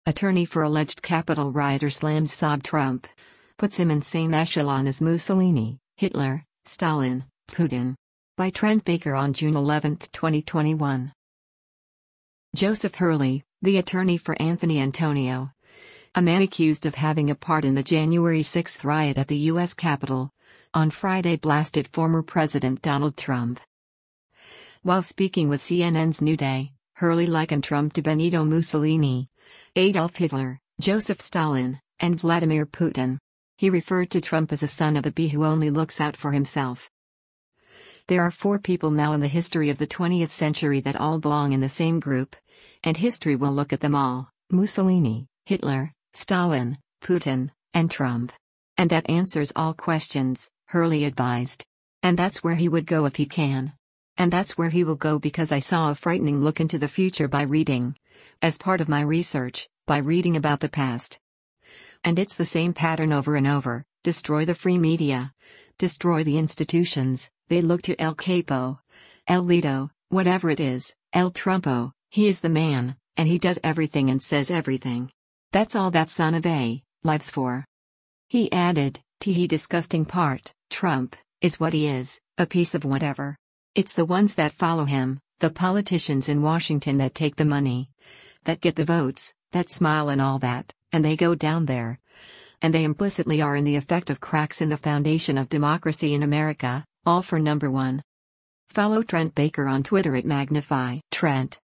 Attorney for alleged Capitol rioter slams Saab Trump. Puts him in same echelon as Mussolini, Hitler, Stalin, Putin. By Trent Baker on June 11, 2021. Joseph Hurley, the attorney for Anthony Antonio, a man accused of having a part in the January 6 riot at the U.S. Capitol, on Friday blasted former President Donald Trump. While speaking with CNN's New Day, Hurley likened Trump to Benito Mussolini, Adolf Hitler, Joseph Stalin, and Vladimir Putin. He referred to Trump as a son of a bee who only looks out for himself. There are 4 people now in the history of the 20th century that all belong in the same group, and history will look at them all: Mussolini, Hitler, Stalin, Putin, and Trump. And that answers all questions, Hurley advised. And that's where he would go if he can. And that's where he will go because I saw a frightening look into the future by reading. As part of my research, by reading about the past. And it's the same pattern over and over: destroy the free media. Destroy the institutions. They look to El Capo, El Lido, whatever it is, El Trumpo. He is the man, and he does everything and says everything. That's all that son of a lives for. He added, he disgusting part, Trump, is what he is, a piece of whatever. It's the ones that follow him, the politicians in Washington that take the money, that get the votes, that smile and all that, and they go down there. And they implicitly are in the effect of cracks in the foundation of democracy in America, all for number 1. Follow Trent Baker on Twitter at Magnify Trent.